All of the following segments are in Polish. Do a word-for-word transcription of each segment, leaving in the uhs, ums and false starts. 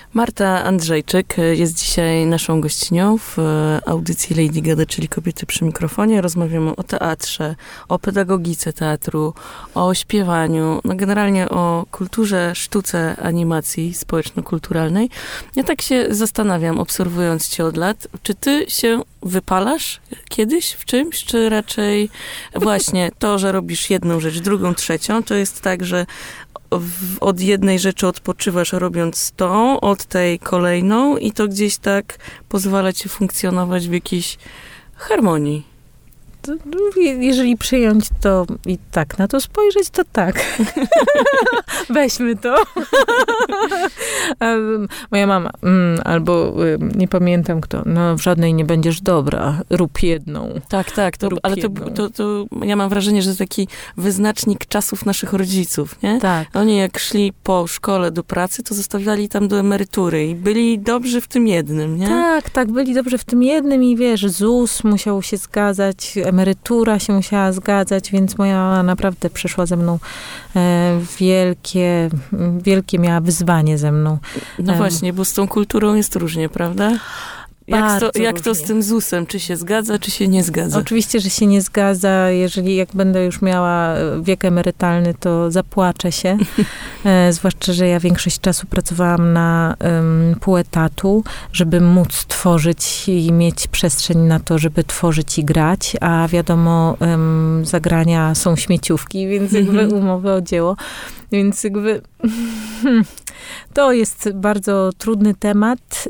Marta Andrzejczyk jest dzisiaj naszą gościnią w audycji Lady Gada, czyli Kobiety przy mikrofonie. Rozmawiamy o teatrze, o pedagogice teatru, o śpiewaniu, no generalnie o kulturze, sztuce, animacji społeczno-kulturalnej. Ja tak się zastanawiam, obserwując cię od lat, czy ty się wypalasz kiedyś w czymś, czy raczej właśnie to, że robisz jedną rzecz, drugą, trzecią, to jest tak, że w, od jednej rzeczy odpoczywasz robiąc tą, od tej kolejną i to gdzieś tak pozwala ci funkcjonować w jakiejś harmonii. To, jeżeli przyjąć to i tak na to spojrzeć, to tak. Weźmy to. Moja mama, mm, albo nie pamiętam kto, no w żadnej nie będziesz dobra, rób jedną. Tak, tak, to, ale to, to, to ja mam wrażenie, że to taki wyznacznik czasów naszych rodziców, nie? Tak. Oni jak szli po szkole do pracy, to zostawiali tam do emerytury i byli dobrzy w tym jednym, nie? Tak, tak, byli dobrzy w tym jednym i wiesz, ZUS musiał się zgadzać, emerytura się musiała zgadzać, więc moja mama naprawdę przeszła ze mną e, wielkie, wielkie miała wyzwanie ze mną. No właśnie, bo z tą kulturą jest różnie, prawda? Jak, to, jak to z tym zusem? Czy się zgadza, czy się nie zgadza? Oczywiście, że się nie zgadza. Jeżeli jak będę już miała wiek emerytalny, to zapłaczę się. e, zwłaszcza, że ja większość czasu pracowałam na um, pół etatu, żeby móc tworzyć i mieć przestrzeń na to, żeby tworzyć i grać. A wiadomo, um, zagrania są śmieciówki, więc jakby umowy o dzieło. Więc jakby to jest bardzo trudny temat,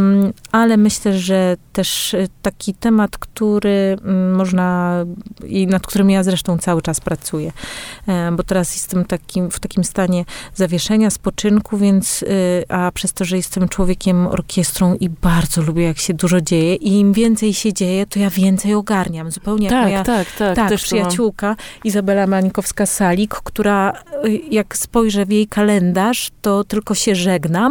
ale myślę, że też taki temat, który można i nad którym ja zresztą cały czas pracuję, bo teraz jestem takim, w takim stanie zawieszenia, spoczynku, więc a przez to, że jestem człowiekiem orkiestrą i bardzo lubię, jak się dużo dzieje i im więcej się dzieje, to ja więcej ogarniam. Zupełnie tak, jak moja tak, tak, tak, też przyjaciółka Izabela Mańkowska-Salik, która jak spojrzę w jej kalendarz, to tylko się żegnam,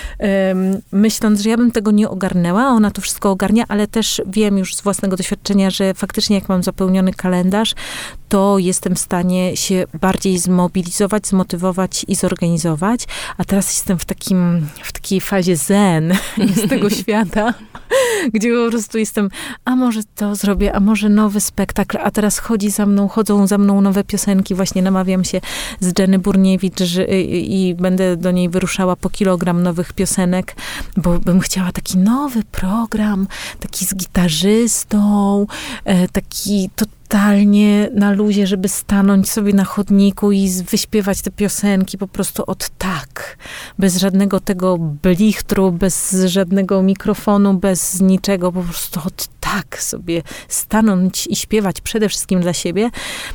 um, myśląc, że ja bym tego nie ogarnęła, ona to wszystko ogarnia, ale też wiem już z własnego doświadczenia, że faktycznie jak mam zapełniony kalendarz, to jestem w stanie się bardziej zmobilizować, zmotywować i zorganizować, a teraz jestem w takim, w takiej fazie zen z tego świata, gdzie po prostu jestem, a może to zrobię, a może nowy spektakl, a teraz chodzi za mną, chodzą za mną nowe piosenki, właśnie namawiam się z Jenny Burniewicz że, i, i będę do niej wyruszała po kilogram nowych piosenek, bo bym chciała taki nowy program, taki z gitarzystą, e, taki totalnie na luzie, żeby stanąć sobie na chodniku i wyśpiewać te piosenki po prostu od tak. Bez żadnego tego blichtru, bez żadnego mikrofonu, bez niczego, po prostu od tak sobie stanąć i śpiewać przede wszystkim dla siebie,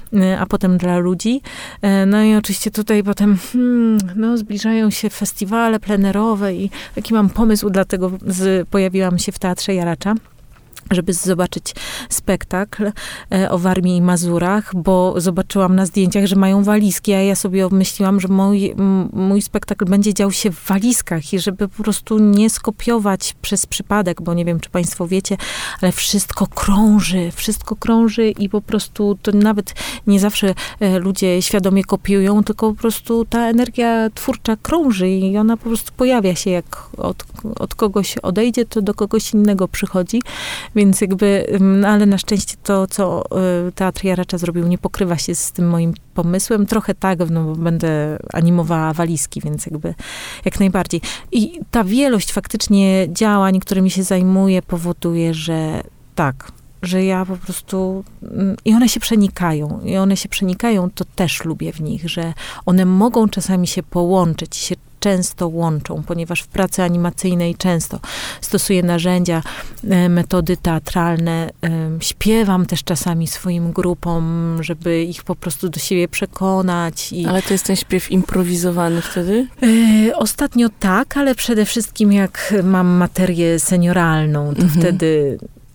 a potem dla ludzi. No i oczywiście tutaj potem hmm, no, zbliżają się festiwale plenerowe i taki mam pomysł, dlatego z, pojawiłam się w Teatrze Jaracza, żeby zobaczyć spektakl o Warmii i Mazurach, bo zobaczyłam na zdjęciach, że mają walizki, a ja sobie obmyśliłam, że mój, mój spektakl będzie dział się w walizkach i żeby po prostu nie skopiować przez przypadek, bo nie wiem, czy państwo wiecie, ale wszystko krąży, wszystko krąży i po prostu to nawet nie zawsze ludzie świadomie kopiują, tylko po prostu ta energia twórcza krąży i ona po prostu pojawia się, jak od, od kogoś odejdzie, to do kogoś innego przychodzi. Więc jakby, no ale na szczęście to, co Teatr Jaracza zrobił, nie pokrywa się z tym moim pomysłem. Trochę tak, no bo będę animowała walizki, więc jakby jak najbardziej. I ta wielość faktycznie działań, którymi się zajmuję, powoduje, że tak, że ja po prostu... I one się przenikają. I one się przenikają, to też lubię w nich, że one mogą czasami się połączyć, się często łączą, ponieważ w pracy animacyjnej często stosuję narzędzia, metody teatralne. Śpiewam też czasami swoim grupom, żeby ich po prostu do siebie przekonać. I ale to jest ten śpiew improwizowany wtedy? Yy, ostatnio tak, ale przede wszystkim jak mam materię senioralną, to mhm. wtedy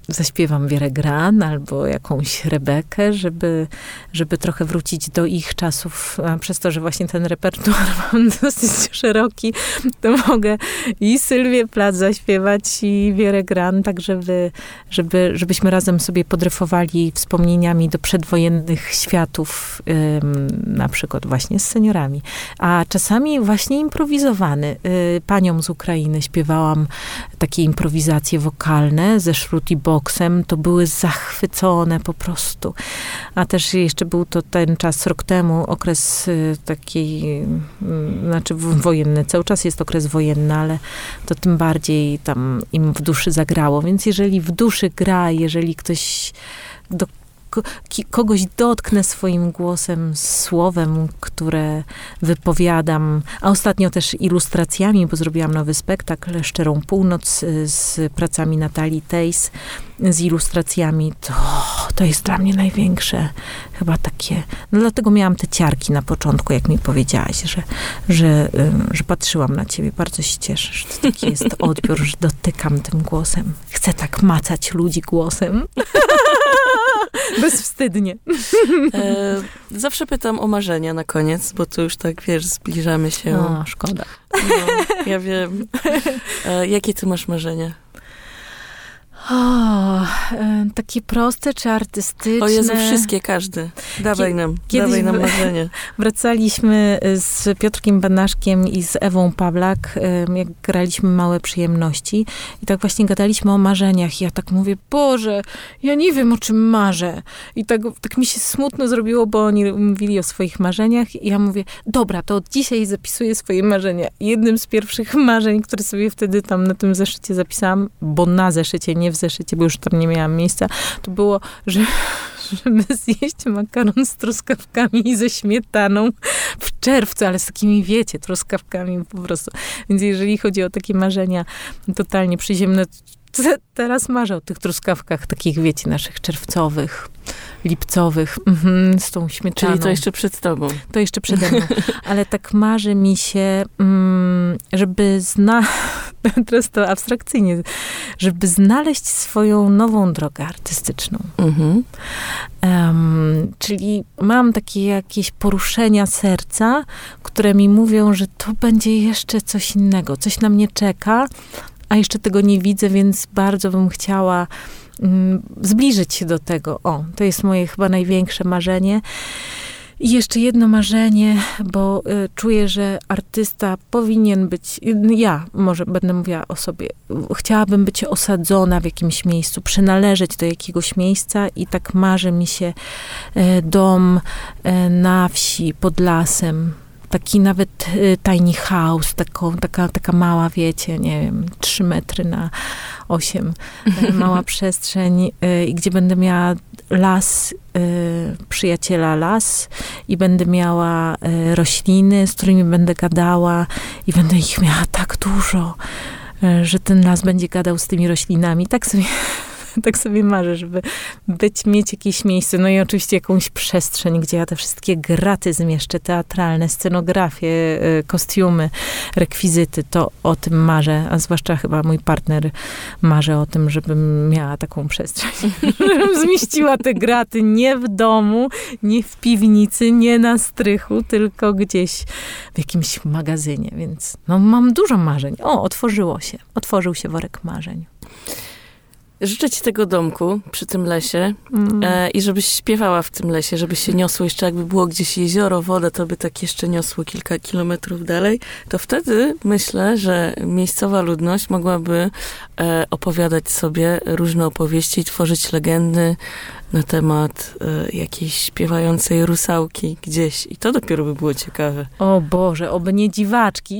zaśpiewam Wierę Gran albo jakąś Rebekę, żeby, żeby trochę wrócić do ich czasów. A przez to, że właśnie ten repertuar mam dosyć szeroki, to mogę i Sylwię Plath zaśpiewać i Wierę Gran, tak żeby, żeby, żebyśmy razem sobie podryfowali wspomnieniami do przedwojennych światów, ym, na przykład właśnie z seniorami. A czasami właśnie improwizowany. Y, paniom z Ukrainy śpiewałam takie improwizacje wokalne ze Shruti Boxem, to były zachwycone po prostu. A też jeszcze był to ten czas, rok temu, okres y, taki, y, znaczy wojenny, cały czas jest okres wojenny, ale to tym bardziej tam im w duszy zagrało. Więc jeżeli w duszy gra, jeżeli ktoś do kogoś dotknę swoim głosem, słowem, które wypowiadam, a ostatnio też ilustracjami, bo zrobiłam nowy spektakl Szczerą Północ z pracami Natalii Tejs, z ilustracjami, to, to jest dla mnie największe chyba takie, no dlatego miałam te ciarki na początku, jak mi powiedziałaś, że, że, że patrzyłam na ciebie, bardzo się cieszę, że to taki jest odbiór, że dotykam tym głosem. Chcę tak macać ludzi głosem. Bezwstydnie. E, zawsze pytam o marzenia na koniec, bo tu już tak, wiesz, zbliżamy się. No, szkoda. No, ja wiem. E, jakie ty masz marzenia? O, e, takie proste czy artystyczne? O Jezu, wszystkie, każdy. Dawaj Kie- nam, dawaj nam marzenia. Wracaliśmy z Piotrkiem Banaszkiem i z Ewą Pawlak, jak graliśmy Małe Przyjemności i tak właśnie gadaliśmy o marzeniach. I ja tak mówię, Boże, ja nie wiem, o czym marzę. I tak, tak mi się smutno zrobiło, bo oni mówili o swoich marzeniach i ja mówię, dobra, to od dzisiaj zapisuję swoje marzenia. I jednym z pierwszych marzeń, które sobie wtedy tam na tym zeszycie zapisałam, bo na zeszycie, nie w zeszycie, bo już tam nie miałam miejsca, to było, że, żeby zjeść makaron z truskawkami i ze śmietaną w czerwcu, ale z takimi, wiecie, truskawkami po prostu. Więc jeżeli chodzi o takie marzenia totalnie przyziemne, to teraz marzę o tych truskawkach takich, wiecie, naszych czerwcowych, lipcowych, mm, z tą śmietaną. Czyli to jeszcze przed tobą. To jeszcze przede mną. Ale tak marzy mi się, mm, żeby znaleźć, teraz to abstrakcyjnie, żeby znaleźć swoją nową drogę artystyczną. Mhm. Um, czyli mam takie jakieś poruszenia serca, które mi mówią, że to będzie jeszcze coś innego, coś na mnie czeka, a jeszcze tego nie widzę, więc bardzo bym chciała mm, zbliżyć się do tego. O, to jest moje chyba największe marzenie. I jeszcze jedno marzenie, bo y, czuję, że artysta powinien być, y, ja może będę mówiła o sobie, chciałabym być osadzona w jakimś miejscu, przynależeć do jakiegoś miejsca i tak marzy mi się y, dom y, na wsi, pod lasem. Taki nawet y, tiny house, taką, taka, taka mała, wiecie, nie wiem, trzy metry na osiem, y, mała przestrzeń, y, gdzie będę miała las, y, przyjaciela las i będę miała y, rośliny, z którymi będę gadała i będę ich miała tak dużo, y, że ten las będzie gadał z tymi roślinami. Tak sobie... Tak sobie marzę, żeby być, mieć jakieś miejsce, no i oczywiście jakąś przestrzeń, gdzie ja te wszystkie graty zmieszczę, teatralne, scenografie, kostiumy, rekwizyty, to o tym marzę, a zwłaszcza chyba mój partner marzy o tym, żebym miała taką przestrzeń, żebym zmieściła te graty nie w domu, nie w piwnicy, nie na strychu, tylko gdzieś w jakimś magazynie, więc no mam dużo marzeń. O, otworzyło się, otworzył się worek marzeń. Życzę ci tego domku przy tym lesie mm. e, i żebyś śpiewała w tym lesie, żeby się niosło jeszcze, jakby było gdzieś jezioro, woda, to by tak jeszcze niosło kilka kilometrów dalej, to wtedy myślę, że miejscowa ludność mogłaby e, opowiadać sobie różne opowieści i tworzyć legendy na temat e, jakiejś śpiewającej rusałki gdzieś i to dopiero by było ciekawe. O Boże, oby nie dziwaczki.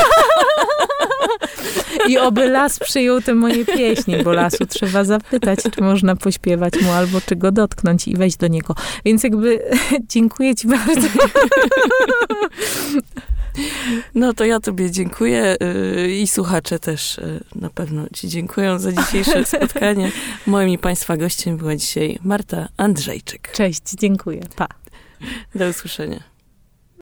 I oby las przyjął te moje pieśni, bo lasu trzeba zapytać, czy można pośpiewać mu, albo czy go dotknąć i wejść do niego. Więc jakby dziękuję ci bardzo. No to ja tobie dziękuję yy, i słuchacze też yy, na pewno ci dziękują za dzisiejsze spotkanie. Moim i państwa gościem była dzisiaj Marta Andrzejczyk. Cześć, dziękuję. Pa. Do usłyszenia.